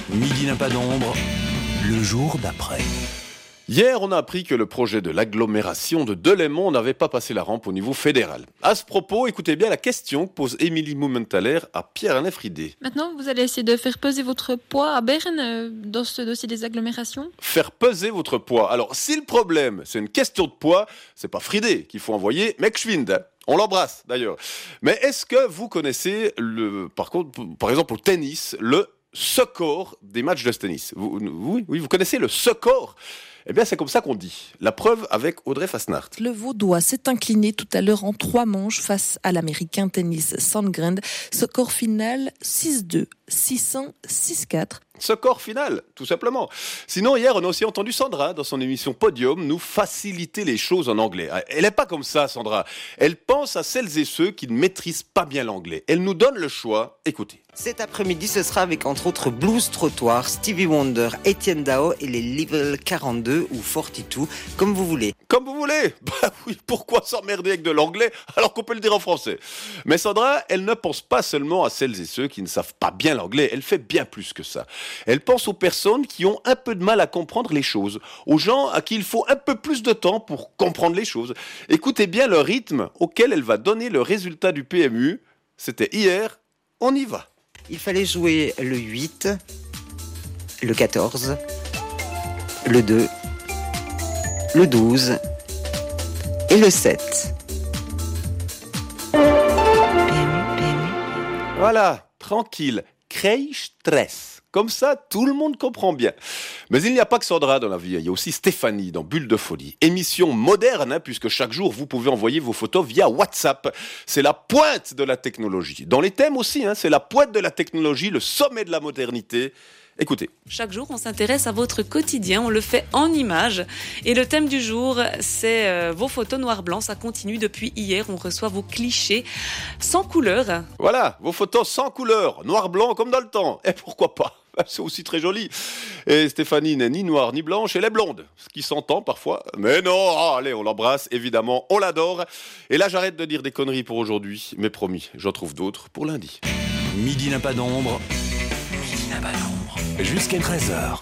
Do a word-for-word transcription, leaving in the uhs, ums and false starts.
Midi n'a pas d'ombre, le jour d'après. Hier, on a appris que le projet de l'agglomération de Delémont n'avait pas passé la rampe au niveau fédéral. À ce propos, écoutez bien la question que pose Émilie Mumenthaler à Pierre-Alain Fridé. Maintenant, vous allez essayer de faire peser votre poids à Berne euh, dans ce dossier des agglomérations. Faire peser votre poids. Alors, si le problème, c'est une question de poids, c'est pas Fridé qu'il faut envoyer, mais Gschwind, hein. On l'embrasse d'ailleurs. Mais est-ce que vous connaissez, le, par contre, par exemple au tennis, le score des matchs de tennis? vous, oui, oui, vous connaissez le score? Eh bien, c'est comme ça qu'on dit. La preuve avec Audrey Fasnacht. Le Vaudois s'est incliné tout à l'heure en trois manches face à l'Américain tennis Sandgren. Score final six deux, six un, six quatre. Score final, tout simplement. Sinon, hier, on a aussi entendu Sandra, dans son émission Podium, nous faciliter les choses en anglais. Elle n'est pas comme ça, Sandra. Elle pense à celles et ceux qui ne maîtrisent pas bien l'anglais. Elle nous donne le choix. Écoutez. Cet après-midi, ce sera avec entre autres Blues Trottoir, Stevie Wonder, Etienne Dao et les Level quarante-deux ou quarante-deux, comme vous voulez. Comme vous voulez. Bah oui, pourquoi s'emmerder avec de l'anglais alors qu'on peut le dire en français? Mais Sandra, elle ne pense pas seulement à celles et ceux qui ne savent pas bien l'anglais. Elle fait bien plus que ça. Elle pense aux personnes qui ont un peu de mal à comprendre les choses, aux gens à qui il faut un peu plus de temps pour comprendre les choses. Écoutez bien le rythme auquel elle va donner le résultat du P M U. C'était hier, on y va. Il fallait jouer le huit, le quatorze, le deux, le douze et le sept. P M U, P M U. Voilà, tranquille, kein Stress. Comme ça, tout le monde comprend bien. Mais il n'y a pas que Sandra dans la vie, il y a aussi Stéphanie dans Bulle de Folie. Émission moderne, hein, puisque chaque jour, vous pouvez envoyer vos photos via WhatsApp. C'est la pointe de la technologie. Dans les thèmes aussi, hein, c'est la pointe de la technologie, le sommet de la modernité. Écoutez. Chaque jour, on s'intéresse à votre quotidien, on le fait en images. Et le thème du jour, c'est euh, vos photos noir-blanc. Ça continue depuis hier, on reçoit vos clichés sans couleur. Voilà, vos photos sans couleur, noir-blanc comme dans le temps. Et pourquoi pas? C'est aussi très joli. Et Stéphanie n'est ni noire ni blanche, elle est blonde. Ce qui s'entend parfois. Mais non, oh, allez, on l'embrasse, évidemment, on l'adore. Et là, j'arrête de dire des conneries pour aujourd'hui. Mais promis, j'en trouve d'autres pour lundi. Midi n'a pas d'ombre, midi n'a pas d'ombre, jusqu'à treize heures.